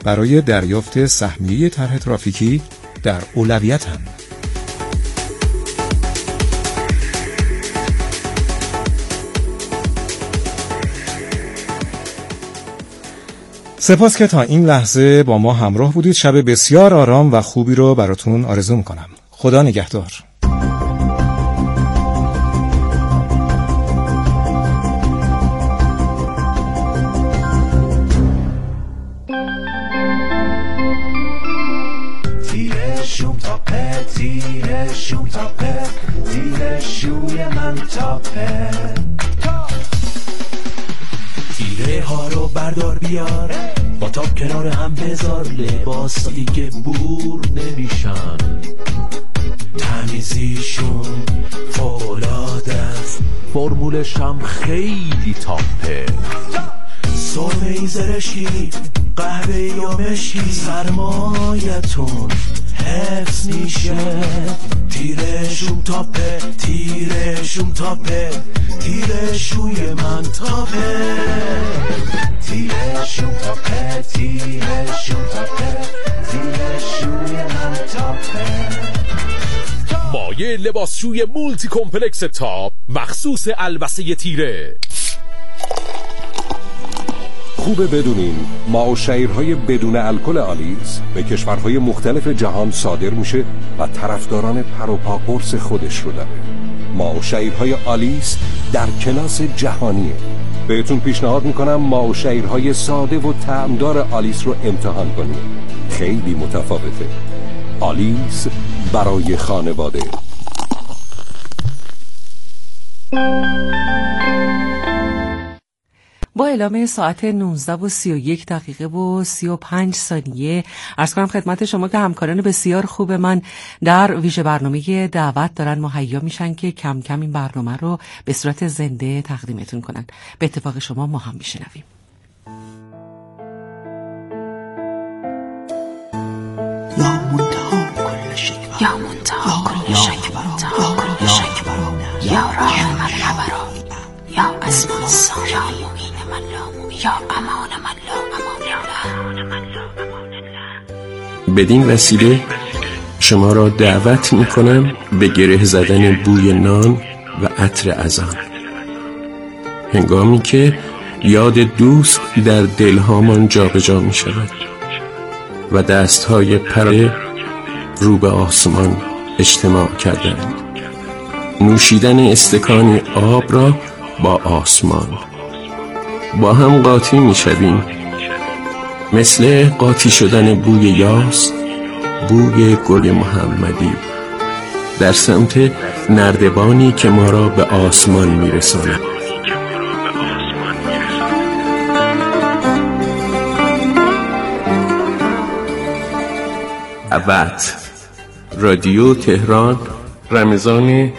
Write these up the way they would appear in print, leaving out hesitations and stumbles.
برای دریافت سهمیه طرح ترافیکی در اولویت‌اند. سپاس که تا این لحظه با ما همراه بودید. شب بسیار آرام و خوبی رو براتون آرزو میکنم. خدا نگهدار. تیره شوم تاپه، تیره شوم تاپه، تیره شوی من تاپه. تیره ها رو بردار بیار، با تاپ کنار هم بذار، لباسی که بور نمیشن، تمیزیشون فوق‌العاده است، فرمولش هم خیلی تاپه. سرمه‌ای زرشکی، قهوه‌ای یا مشکی، سرمایتون حفظ میشه. تیره شوم تاپه، تیره شوم تاپه، تیره شوی من تاپه. تیره شوم تاپه، تیره شوم تاپه، تیره شوی من تاپه. مایه لباسشوی مولتی کمپلکس تاپ مخصوص البسه تیره. خوبه بدونین ما و شیرهای بدون الکل آلیس به کشورهای مختلف جهان صادر میشه و طرفداران پر و پا قرص خودش رو داره. ما و شیرهای آلیس در کلاس جهانیه. بهتون پیشنهاد میکنم ما و شیرهای ساده و طعمدار آلیس رو امتحان کنید. خیلی متفاوته. آلیس برای خانواده. با اعلام ساعت 19:31 عرض کنم خدمت شما که همکاران بسیار خوب من در ویژه برنامه دعوت دارن مهیا میشن که کم کم این برنامه رو به صورت زنده تقدیمتون کنن. به اتفاق شما ما هم میشنویم. یا منتها کل شک، یا منتها کل شک، منتها کل شک، یا راه من نبرا، یا اسمان الساعه، یا مؤمن من لا مؤمن، یا امان من لا امان. بدین وسیله شما را دعوت میکنم به گره زدن بوی نان و عطر اذان، هنگامی که یاد دوست در دلهامان جابجا می شود و دستهای پره رو به آسمان اجتماع کردند. نوشیدن استکانی آب را با آسمان با هم قاطی می شویم، مثل قاطی شدن بوی یاس، بوی گل محمدی در سمت نردبانی که ما را به آسمان می رساند. دعوت رادیو تهران، رمضان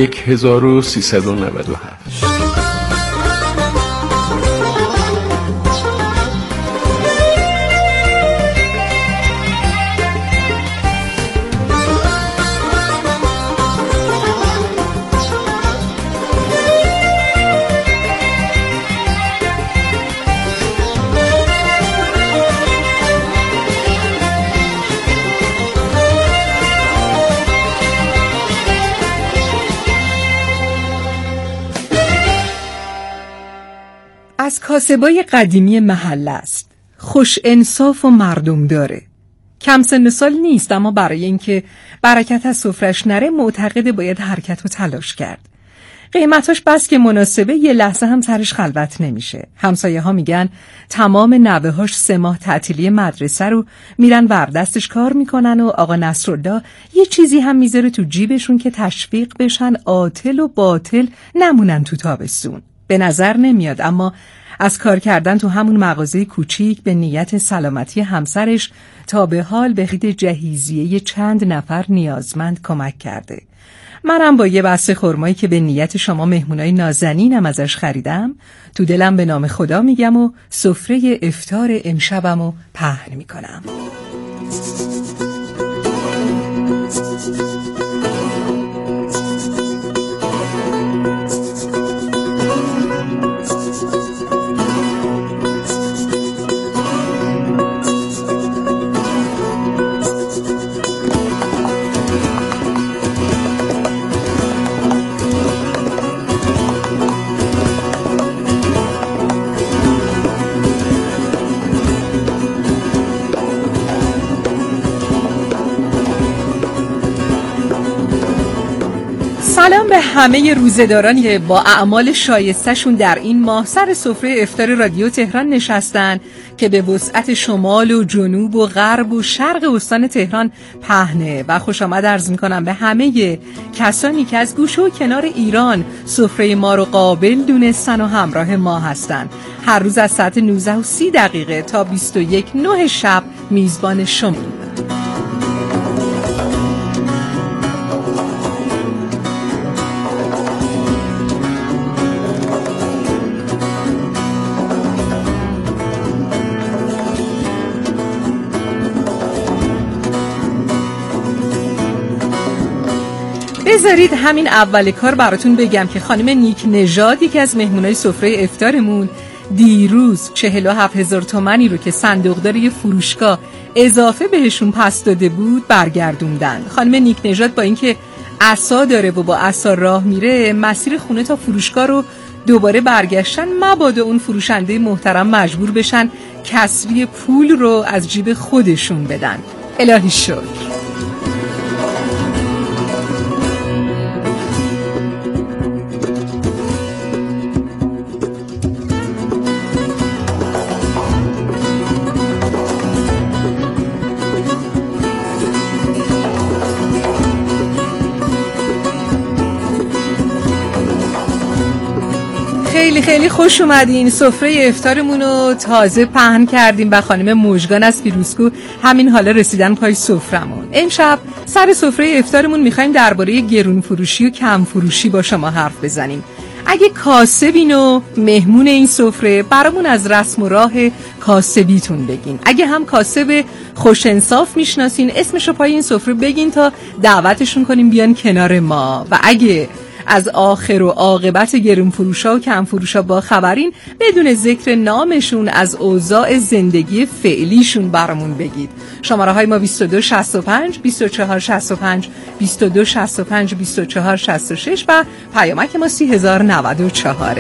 1397. از کاسبای قدیمی محله است. خوش انصاف و مردم داره. کم سن سال نیست، اما برای اینکه برکت از سفرش نره معتقد باید حرکت و تلاش کرد. قیمتاش بس که مناسبه، یه لحظه هم سرش خلوت نمیشه. همسایه ها میگن تمام نوه‌هاش 3 ماه تعطیلی مدرسه رو میرن وردستش کار میکنن و آقا نصرالله یه چیزی هم میذاره تو جیبشون که تشویق بشن عاطل و باطل نمونن تو تابستون. به نظر نمیاد، اما از کار کردن تو همون مغازه کوچیک به نیت سلامتی همسرش تا به حال به خرید جهیزیه چند نفر نیازمند کمک کرده. منم با یه بسته خرمایی که به نیت شما مهمونای نازنینم ازش خریدم تو دلم به نام خدا میگم و سفره افطار امشبمو پهن میکنم. همه روزه‌داران که با اعمال شایسته‌شون در این ماه سر سفره افطار رادیو تهران نشستن که به وسعت شمال و جنوب و غرب و شرق استان تهران پهنه و خوش آمد عرض می‌کنم به همه کسانی که از گوشه و کنار ایران سفره ما رو قابل دونستن و همراه ما هستن. هر روز از ساعت 19:30 تا 21:09 شب میزبان شما. بذارید همین اول کار براتون بگم که خانم نیک نژاد، یکی از مهمونای سفره افطارمون، دیروز 47,000 تومانی رو که صندوقدار یه فروشگاه اضافه بهشون پس داده بود برگردوندن. خانم نیک نژاد با اینکه عصا داره و با عصا راه میره، مسیر خونه تا فروشگاه رو دوباره برگشتن مبادا اون فروشنده محترم مجبور بشن کسری پول رو از جیب خودشون بدن. الهی شکر. خیلی خیلی خوش اومدین. سفره افطارمون رو تازه پهن کردیم و خانم مژگان از پیروزکو همین حالا رسیدن پای سفرمون. امشب سر سفره افطارمون میخوایم درباره گرون فروشی و کم فروشی با شما حرف بزنیم. اگه کاسبین و مهمون این سفره، برامون از رسم و راه کاسبیتون بگین. اگه هم کاسب خوش انصاف میشناسین، اسمشو پای این سفره بگین تا دعوتشون کنیم بیان کنار ما. و اگه از آخر و عاقبت گرون فروشا و کم فروشا با خبرین، بدون ذکر نامشون از اوضاع زندگی فعلیشون برامون بگید. شماره های ما 2265 2465 2265 2466 و پیامک ما 3094.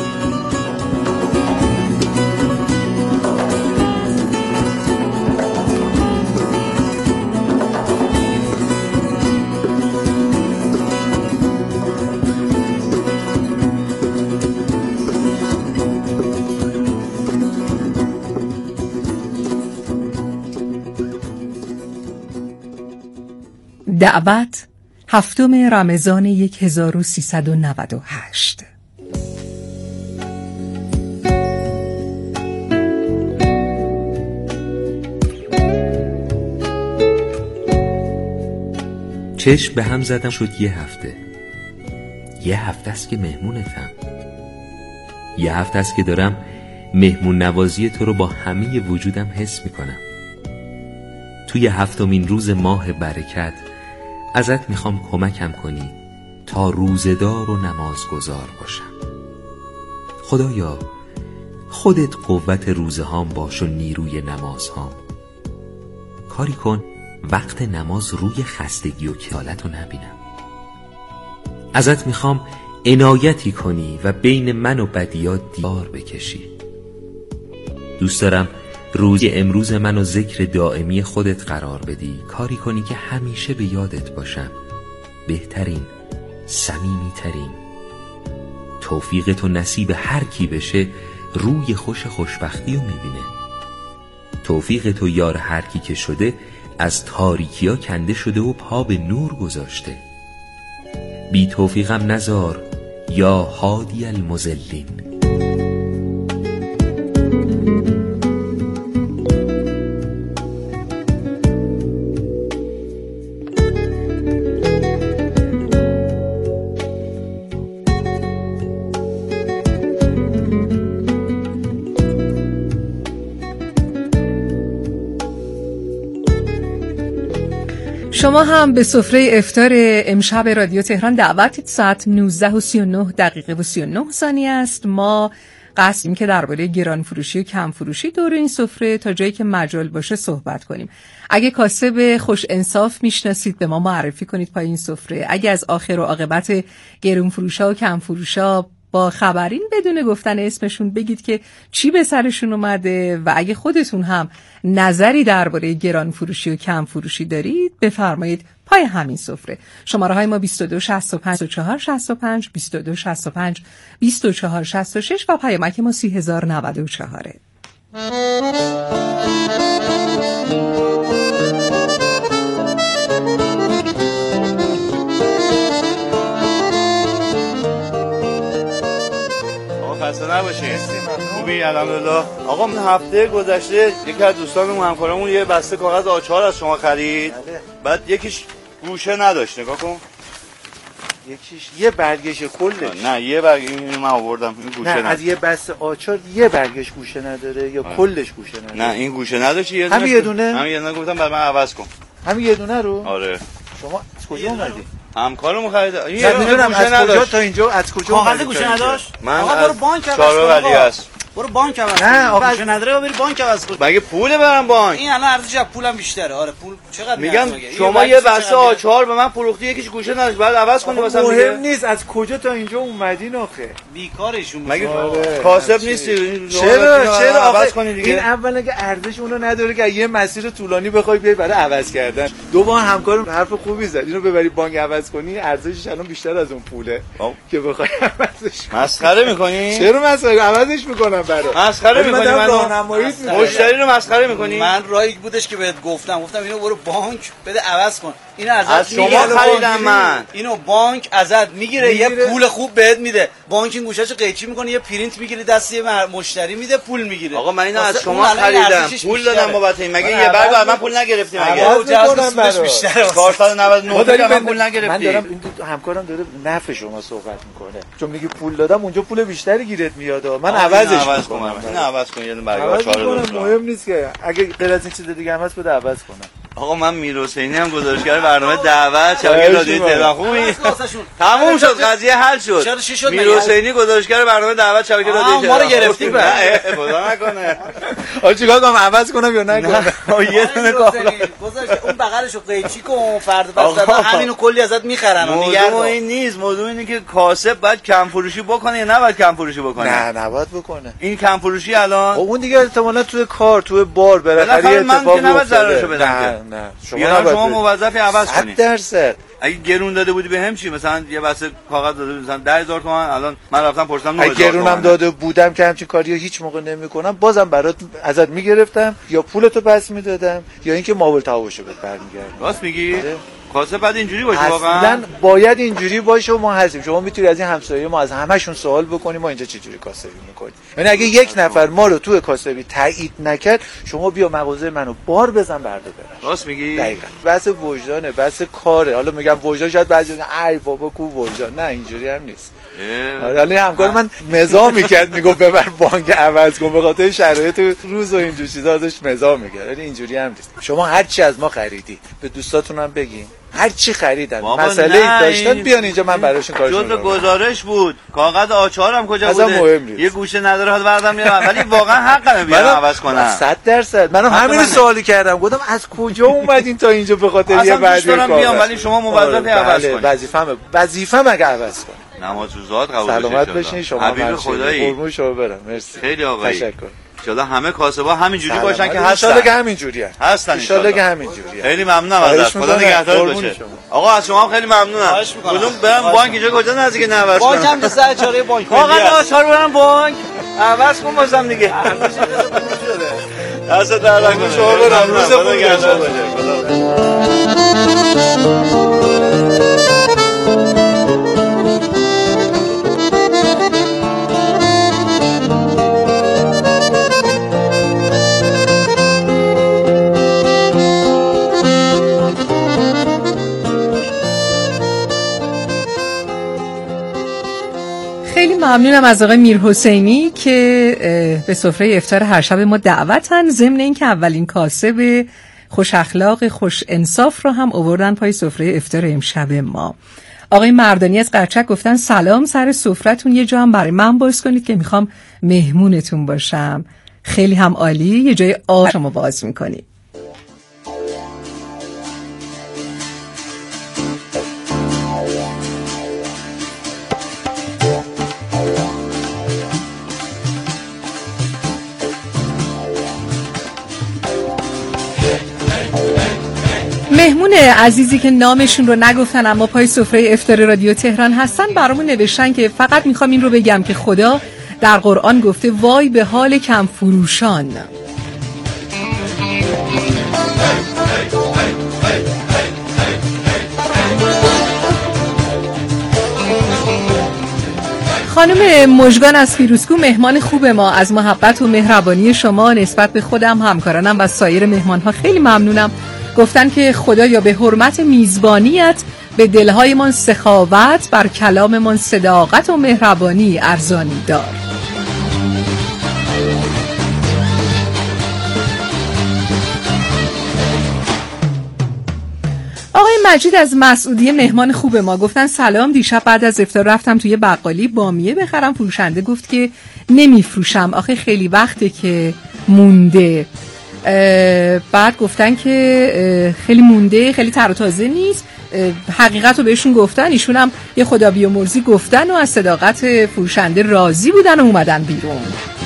دعوت 7 رمضان 1398. چشم به هم زدم شد یه هفته است که مهمونتم. یه هفته است که دارم مهمون نوازی تو رو با همه وجودم حس میکنم. توی 7مین روز ماه برکت ازت میخوام کمکم کنی تا روزدار و نمازگزار باشم. خدایا خودت قوت روزه هام باش و نیروی نماز هام. کاری کن وقت نماز روی خستگی و کسالت رو نبینم. ازت میخوام عنایتی کنی و بین من و بدیات دیوار بکشی. دوست دارم روز امروز منو ذکر دائمی خودت قرار بدی. کاری کنی که همیشه به یادت باشم. بهترین، صمیمی‌ترین. توفیق تو نصیب هر کی بشه روی خوشبختی رو میبینه. توفیق تو یار هر کی که شده از تاریکی‌ها کنده شده و پا به نور گذاشته. بی توفیقم نزار یا هادی المضلین. شما هم به سفره افطار امشب رادیو تهران دعوتید. ساعت 19:39 و 39 ثانیه است. ما قصدیم که درباره گران فروشی و کم فروشی دور این سفره تا جایی که مجال باشه صحبت کنیم. اگه کاسب خوش انصاف میشناسید به ما معرفی کنید پای این سفره. اگه از آخر و عاقبت گران فروشا و کم فروشا با خبرین بدون گفتن اسمشون بگید که چی به سرشون اومده و اگه خودتون هم نظری درباره گران فروشی و کم فروشی دارید بفرمایید پای همین سفره. شماره های ما 22 65 24 65 22 65 24 66 و پیامک ما 3094. خسته نباشید. خوبی؟ الحمدلله. آقا من هفته گذشته یکی از دوستانمون همکارمون یه بسته کاغذ آچار از شما خرید. بعد یکیش گوشه نداشت. نگاه کن. یکیش یه برگش کلش. نه یه برگ اینو من آوردم. این گوشه نه از یه بسته آچار یه برگش گوشه نداره یا کلش گوشه نداره؟ نه این گوشه نداشت. همین یه دونه؟ همین یه دونه گفتم بعد من عوض کن. همین یه دونه رو؟ آره. شما از کجا اومدی؟ همکارمون خرید. یه میدونم از کجا تا اینجا از کجا کاغذ گوشه نداشت؟ من آقا برو بانک عوض کن. ولی هست. برو بانک عوض کن. نه گوشه نداره بری بانک عوض کن. مگه پول برام بانک؟ این الان ارزش پولم بیشتره. آره پول چقدر میگم شما یه بسته آچار به من فروختی یکیش گوشه نداشت بعد عوض کنی واسه من. مهم نیست از کجا تا اینجا اومدین آخه. بیکارشون مگه کاسب نیستی؟ چرا عوض کنی دیگه. این اولا که ارزش اونو نداره که یه مسیر طولانی بخوای بیای برای عوض کردن. دوم همکارم حرف خوبی زد. اینو ببری بانک عوض کنی ارزشش الان بیشتر از اون پوله که بخوای عوضش. مسخره میکنی؟ چرا مسخره عوضش میکنم برات؟ مسخره میکنی؟ من راهنماییت میکنم. مشتری رو مسخره میکنی؟ من رایگ بودش که بهت گفتم اینو برو بانک بده عوض کن. اینو از شما خریدم من. اینو بانک ازت میگیره یه پول خوب بهت میده. بانک این گوشهشو قیچی میکنه یه پرینت میگیری دست یه مشتری میده پول میگیره. آقا من اینو از شما خریدم پول دادم بابت این. مگه یه برگ من پول نگرفتیم مگه؟ جزء بیشتره 499 من پول نگرفتیم. من دارم این همکارم داره نفع شما صحبت میکنه. چون میگی پول دادم اونجا پول بیشتری گیرت میاد. من عوضش میکنم. اینو عوض کن یه برگ آچار مهم نیست که اگه غیر از این چیز دیگه هم هست بده عوض کنم. آقا من میرحسینی هم گزارشگر برنامه دعوت شبکه رادیویی تهران. خوبی؟ تموم شد قضیه حل شد. چرا چی شد؟ میرحسینی گزارشگر برنامه دعوت شبکه رادیویی تهران. ما رو گرفتی به خدا نکنه. آ چیکار کنم عوض کنم یا نکنم؟ یه دونه گزارش اون بغلشو قیچی کن فرد بعد همینو کلی ازت میخرن. موضوع این نیست. موضوع اینه که کاسب باید کم فروشی بکنه یا نباید کم فروشی بکنه؟ نه نباید بکنه. این کم فروشی الان اون دیگه احتمالاً توی کار توی بار بالاخره اتفاقی افتاده. نه شما موظفی عوض کنی. 100%. اگه گرون داده بودی به هم چی؟ مثلا یه بسته کاغذ داده مثلا 10000 تومان الان من رفتم پرسیدم 9000 تومان. اگه گرونم داده بودم که همچین کاریو هیچ موقع نمی‌کنم بازم برات ازت میگرفتم یا پولتو پس میدادم یا اینکه مابل تاوشو بهت برمیگردم. راست میگی؟ کاسب بعد اینجوری باشه واقعا؟ اصلا باید اینجوری باشه و ما هستیم. شما میتونی از این همسایه ما از همشون سوال بکنی ما اینجا چه جوری کاسبی میکنیم. یعنی اگه یک نفر ما رو تو کاسبی تایید نکرد شما بیا مغازه منو بار بزن بردا برن. راست میگی؟ دقیقاً. بحث وجدانه، بحث کاره. حالا میگم وجدان شاید بعضی ای بابا کو وجدان. نه اینجوری هم نیست. حالا همکار من مزاح میکرد میگفت ببر بانک عوض کن به خاطر شرایط روز و اینجور چیزا داشت مزاح میکرد. ولی اینجوری هم نیست. شما هر چی از ما خریدی به دوستاتون هم بگین. هر چی خریدن مسئله داشتن بیان اینجا من براشون کارشون جزء گزارش بود. کاغذ آچارم کجا بوده؟ یه گوشه نداره حالا بردم میارم ولی واقعا حقمه بیارم عوض کنم. 100%. منم همین سوالی کردم گفتم از کجا اومدین تا اینجا به خاطر یه بعضی کار بیام ولی شما موظفی عوض کنید. وظیفه‌م اگه عوض کنم. نماز روزات قبول بشه. سلامت بشین شما. حبیب خدایی. قربون شما برم. مرسی. خیلی آقایی. تشکر. ان همه کاسبا همینجوری باشن که هستن. ان شاءالله که همینجوریه. هستن ان شاءالله که همینجوریه. خیلی ممنونم ازت. خدا نگهدار باشه. آقا از شما خیلی ممنونم. کدوم برم بانک اینجا کجا نزدیک نوبت کنم؟ بانک هم به سر چاره بانک. آقا آچار برم بانک. عوض کن بازم دیگه. دست در رنگ شما برم. روز خوبی نگهدار باشه. خیلی ممنونم از آقای میرحسینی که به سفره افطار هر شب ما دعوتن. ضمن این که اولین کاسب خوش اخلاق خوش انصاف رو هم آوردن پای سفره افطار امشب ما. آقای مردانی از قرچک گفتن سلام، سر سفرتون یه جا هم برای من باز کنید که میخوام مهمونتون باشم. خیلی هم عالی. یه جای شما باز میکنید. دوستمون عزیزی که نامشون رو نگفتن اما پای سفره افطار رادیو تهران هستن برامون نوشتن که فقط میخوام این رو بگم که خدا در قرآن گفته وای به حال کم فروشان. خانم مژگان از فیروزکو مهمان خوب ما، از محبت و مهربانی شما نسبت به خودم، همکارانم و سایر مهمانها خیلی ممنونم. گفتن که خدایا به حرمت میزبانیت به دلهایمان سخاوت، بر کلاممان صداقت و مهربانی ارزانی دار. آقای مجید از مسعودیه مهمان خوب ما گفتن سلام، دیشب بعد از افطار رفتم توی بقالی بامیه بخرم، فروشنده گفت که نمیفروشم آخه خیلی وقته که مونده. بعد گفتن که خیلی مونده، خیلی تر و تازه نیست. حقیقت رو بهشون گفتن، ایشون هم یه خدا بیامرزی گفتن و از صداقت فروشنده راضی بودن و اومدن بیرون.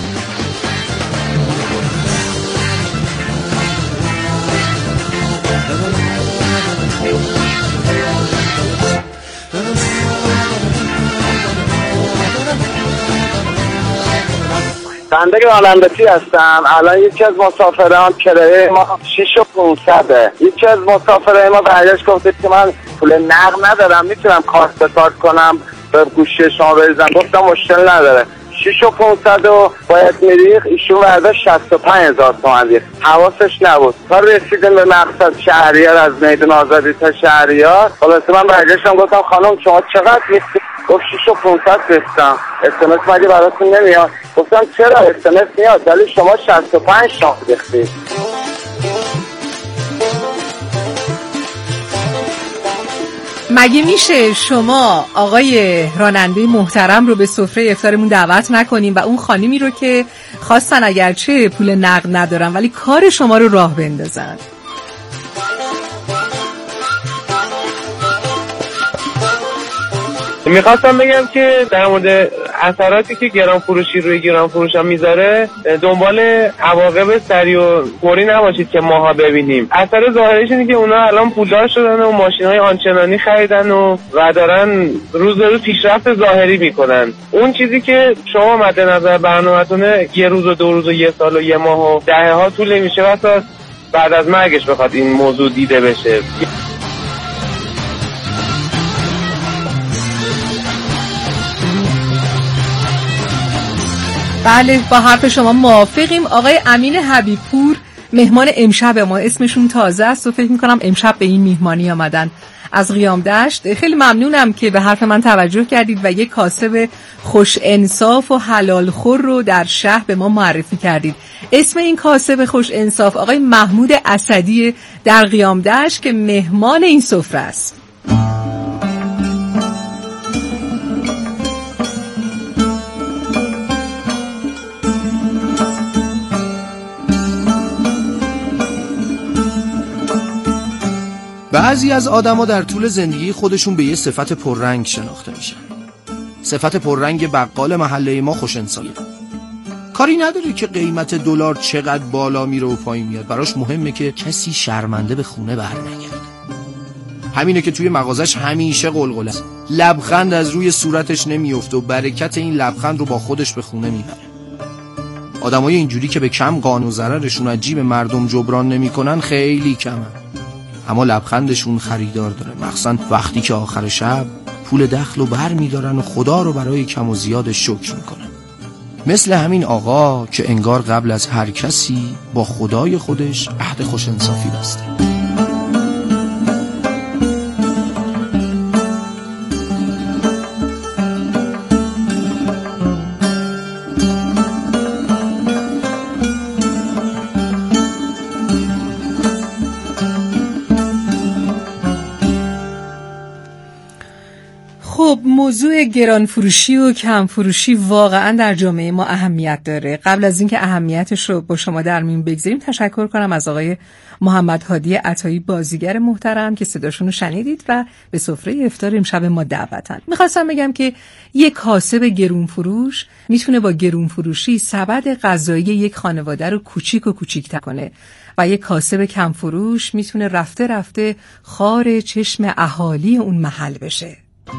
بنده رانندگی هستم. الان یکی از مسافران کرایه ما 6500. یکی از مسافرای ما برگشت گفت که من پول نقد ندارم، میتونم کارت به کارت کنم به گوشی شما بریزم. گفتم مشکل نداره. 6500 رو باید میریخ، ایشون برداشت 65000 تومان ریخت. حواسش نبود. تا رسیدیم به مقصد شهریار، از میدان آزادی تا شهریار، خلاصه من برگشتم گفتم خانم شما چقدر ریختید؟ گفت 6500 ریختم. اسمس مگه براتون نمیاد؟ گفتم چرا اسمس میاد ولی شما 65 تومان ریختید. مگه میشه شما آقای راننده محترم رو به سفره افطارمون دعوت نکنیم و اون خانمی رو که خواستن اگرچه پول نقد ندارن ولی کار شما رو راه بندازن؟ میخواستم بگم که در مورد اثراتی که گران فروشی روی گران فروش هم میذاره دنبال عواقب سریع و فوری نباشید که ماها ببینیم. اثر ظاهرش اینه که اونا الان پولدار شدن و ماشین‌های آنچنانی خریدن و دارن روز به روز پیشرفت ظاهری میکنن. اون چیزی که شما مد نظر برنامه‌تونه یه روز و دو روز و یه سال و یه ماه و دهه‌ها طول نمیشه واسه بعد از مرگش بخواد این موضوع دیده بشه. بله با حرف شما موافقیم. آقای امین حبیبپور مهمان امشب ما، اسمشون تازه است و فکر میکنم امشب به این میهمانی آمدن از قیام دشت. خیلی ممنونم که به حرف من توجه کردید و یک کاسب خوش انصاف و حلال خور رو در شهر به ما معرفی کردید. اسم این کاسب خوش انصاف آقای محمود اسدی در قیام دشت که مهمان این سفره است. بعضی از آدما در طول زندگی خودشون به یه صفت پررنگ شناخته میشن. صفت پررنگ بقال محله ما خوش انصافیه. کاری نداره که قیمت دلار چقدر بالا میره و پایین میاد، براش مهمه که کسی شرمنده به خونه برنگرده. همینه که توی مغازش همیشه قلقله است. لبخند از روی صورتش نمیفته و برکت این لبخند رو با خودش به خونه میبره. آدمای اینجوری که به کم قان و ضررشون از جیب مردم جبران نمیکنن خیلی کمن، اما لبخندشون خریدار داره، مخصوصا وقتی که آخر شب پول دخل رو بر میدارن و خدا رو برای کم و زیاد شکر میکنن. مثل همین آقا که انگار قبل از هر کسی با خدای خودش عهد خوش انصافی بسته. خب موضوع گرانفروشی و کمفروشی واقعا در جامعه ما اهمیت داره. قبل از اینکه اهمیتش رو با شما در میون بگذاریم تشکر کنم از آقای محمد هادی عطایی بازیگر محترم که صداشون رو شنیدید و به سفره افطار امشب ما دعوتن. میخواستم بگم که یک کاسب گرونفروش میتونه با گرونفروشی سبد غذایی یک خانواده رو کوچیک و کوچیک‌تر کنه و یک کاسب کمفروش میتونه رفته رفته خار چشم اهالی اون محل بشه.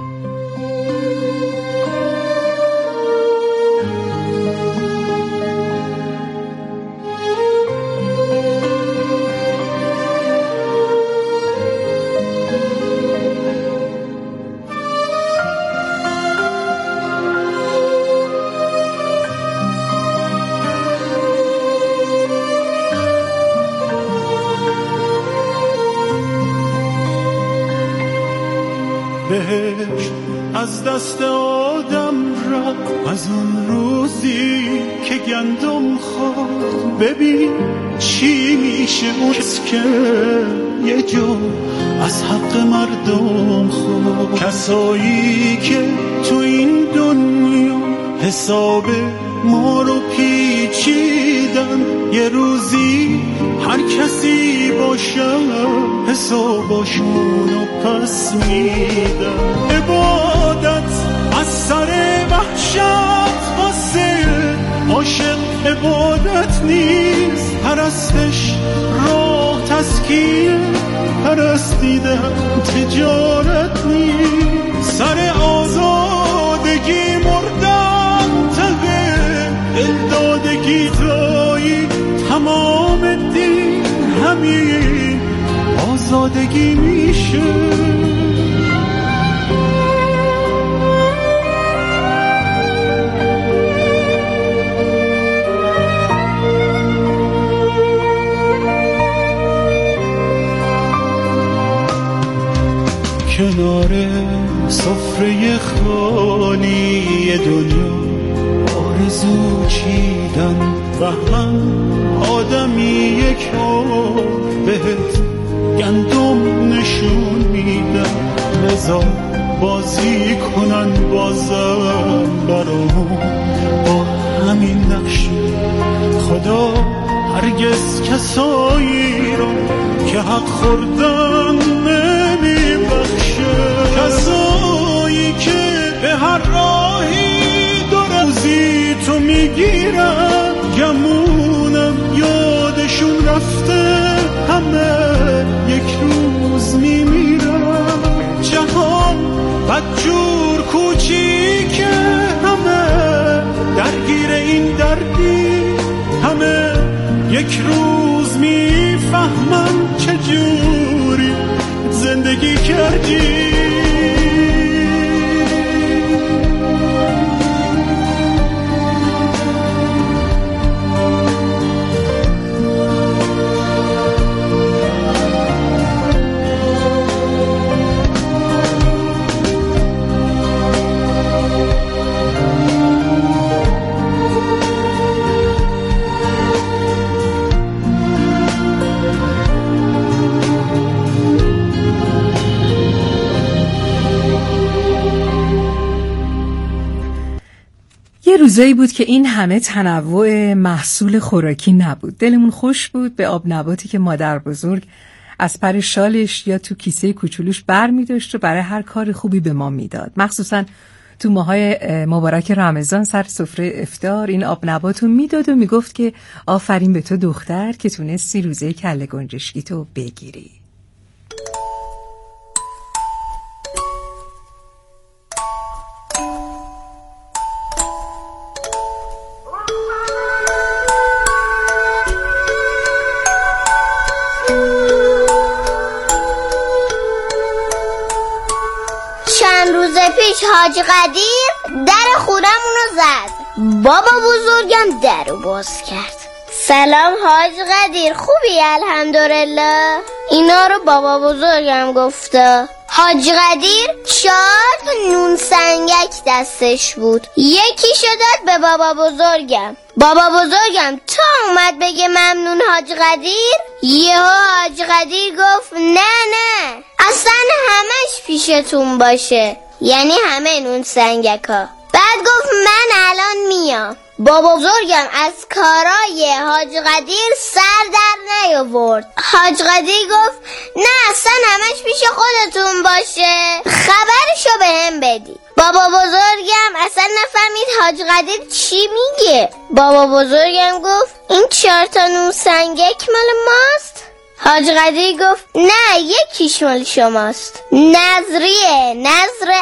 بهشت از دست آدم رفت از اون روزی که گندم خورد. ببین چی میشه اون که یه جا از حق مردم خورد. کسایی که تو این دنیا حساب ما رو پیچیدن یه روزی هر کسی باشه حساباشونو پس میدن. عبادت از سر وحشت واسه عاشق عبادت نیست. پرستش راه تسکیه پرستیدن تجارت نیست. سر آزادگی مردن تقه دلدادگی دایی تمام دین همین آزادگی میشه. کنار سفره خالی دنیا آرزو چیدن بهمن آدمیه که بهت گندم نشون میدن. لذا بازی کنن بازم برامون با همین نقش. خدا هرگز کسایی رو که حق خوردن نمیبخشه. کسایی که به هر راهی دو روزی تو میگیرن گمونم یادشون رفته همه یک روز میمیرن. جهان بدجور کوچیکه همه درگیر این دردی همه یک روز میفهمن چجوری زندگی کردی. یه روزایی بود که این همه تنوع محصول خوراکی نبود. دلمون خوش بود به آب نباتی که مادر بزرگ از پر شالش یا تو کیسه کوچولوش بر می داشت و برای هر کار خوبی به ما میداد. مخصوصا تو ماهای مبارک رمضان سر سفره افطار این آب نباتو میداد و میگفت که آفرین به تو دختر که تونستی روزه کله گنجشکی تو بگیری. حاج قدیر در خونمونو زد. بابا بزرگم درو باز کرد. سلام حاج قدیر، خوبی؟ الحمدلله. اینا رو بابا بزرگم گفته. حاج قدیر 4 نون سنگک دستش بود. یکیشو داد به بابا بزرگم. بابا بزرگم تا اومد بگه ممنون حاج قدیر، یهو حاج قدیر گفت نه اصلا همش پیشتون باشه. یعنی همه نون سنگکا. بعد گفت من الان میام. بابا بزرگم از کارای حاج قدیر سر در نیاورد. حاج قدیر گفت نه اصلا همش پیش خودتون باشه، خبرشو به هم بدی. بابا بزرگم اصلا نفهمید حاج قدیر چی میگه. بابا بزرگم گفت این 4 تا نون سنگک مال ماست. حاج قدیر گفت نه یکیش مال شماست. نظریه، نظر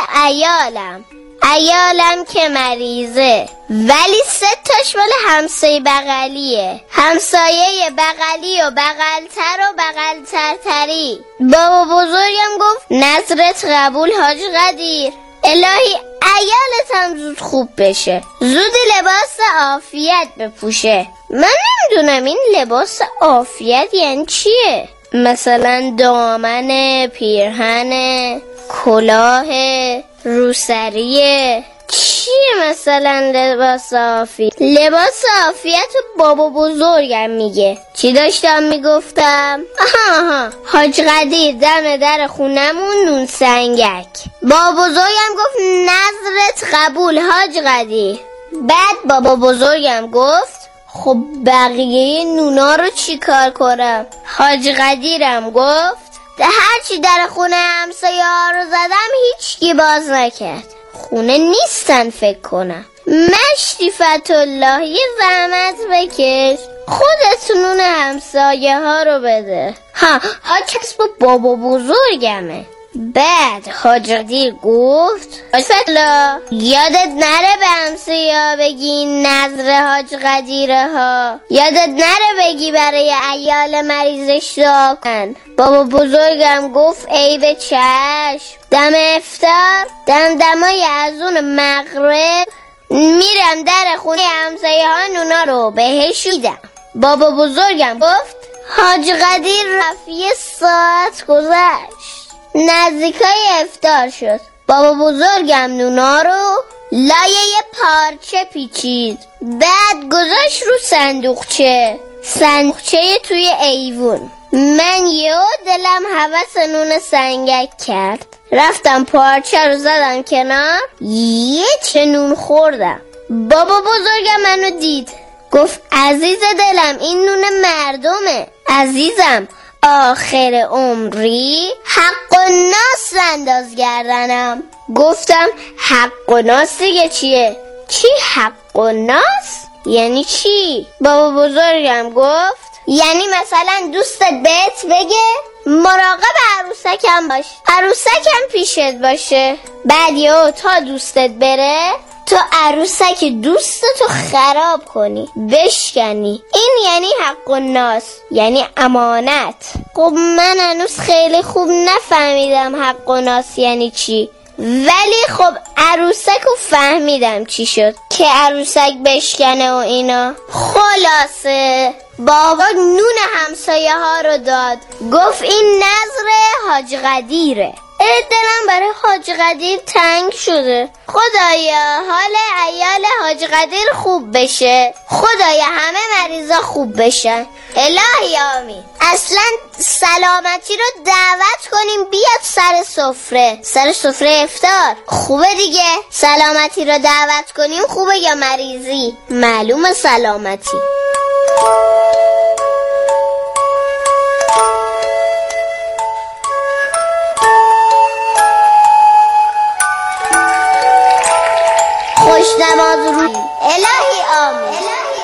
عیالم که مریضه، ولی 3 تاش مال همسایه بغلیه، همسایه بغلی و بغلتر و بغلترتری. بابا بزرگم گفت نظرت قبول حاج قدیر، الهی عیالت هم زود خوب بشه، زود لباس عافیت بپوشه. من نمیدونم این لباس عافیت یعنی چیه؟ مثلا دامن، پیرهن، کلاه، روسریه، چیه مثلا لباس عافیت؟ لباس عافیت بابا بزرگم میگه. چی داشتم میگفتم؟ آها حاج قدیر دم در خونمون نون سنگک. بابا بزرگم گفت نظرت قبول حاج قدیر. بعد بابا بزرگم گفت خب بقیه نونا رو چی کار کنم؟ حاج قدیرم گفت هرچی در خونه همسایه ها رو زدم هیچکی باز نکرد. خونه نیستن فکر کنم. مشتی فتالله یه زحمت بکش، خودت نون همسایه ها رو بده. ها کسب بابا بزرگمه. بعد حاج قدیر گفت فتالله یادت نره به همسایه ها بگی نظر حاج قدیره ها، یادت نره بگی برای عیال مریضش دعا کن. بابا بزرگم گفت ای به چشم. دم افطار دمدمای اذان مغرب میرم در خونه همسایه ها نونا رو بهش میدم. بابا بزرگم گفت حاج قدیر رفت. 1 ساعت گذشت، نزدیکای افطار شد. بابا بزرگم نونا رو لایه یه پارچه پیچید، بعد گذاشت رو صندوقچه توی ایوون. من یهو دلم هوس نون سنگک کرد، رفتم پارچه رو زدم کنار، یه چه نون خوردم. بابا بزرگم منو دید، گفت عزیز دلم این نون مردمه. عزیزم آخر عمری حق و ناس انداز گردنم. گفتم حق و ناس دیگه چیه؟ چی حق و ناس؟ یعنی چی؟ بابا بزرگم گفت یعنی مثلا دوستت بهت بگه مراقب عروسکم باش، عروسکم پیشت باشه، بعد یهو تا دوستت بره تو عروسک دوستتو خراب کنی، بشکنی. این یعنی حق و ناس، یعنی امانت. خب من هنوز خیلی خوب نفهمیدم حق و ناس یعنی چی، ولی خب عروسکو فهمیدم چی شد که عروسک بشکنه و اینا. خلاصه بابا نون همسایه ها رو داد، گفت این نظر حاج قدیره. دلم برای حاج قدیر تنگ شده. خدایا حال عیال حاج قدیر خوب بشه، خدایا همه مریضا خوب بشن، الهی آمین. اصلا سلامتی رو دعوت کنیم بیاد سر سفره افطار. خوبه دیگه، سلامتی رو دعوت کنیم خوبه یا مریضی؟ معلومه سلامتی. خوش نماز رو الهی آمین.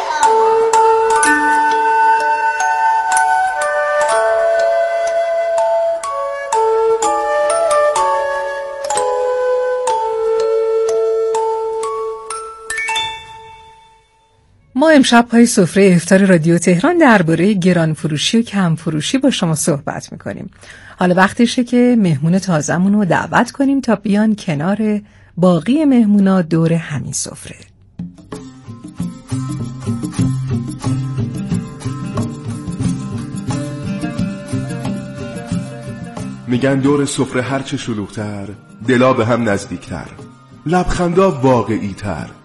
ما امشب پای سفره افطار رادیو تهران درباره گران فروشی و کم فروشی با شما صحبت میکنیم. حالا وقتشه که مهمون تازمون رو دعوت کنیم تا بیان کنار باقی مهمونا دور همین سفره. میگن دور سفره هرچه شلوغ‌تر دلا به هم نزدیکتر، لبخندا واقعی‌تر.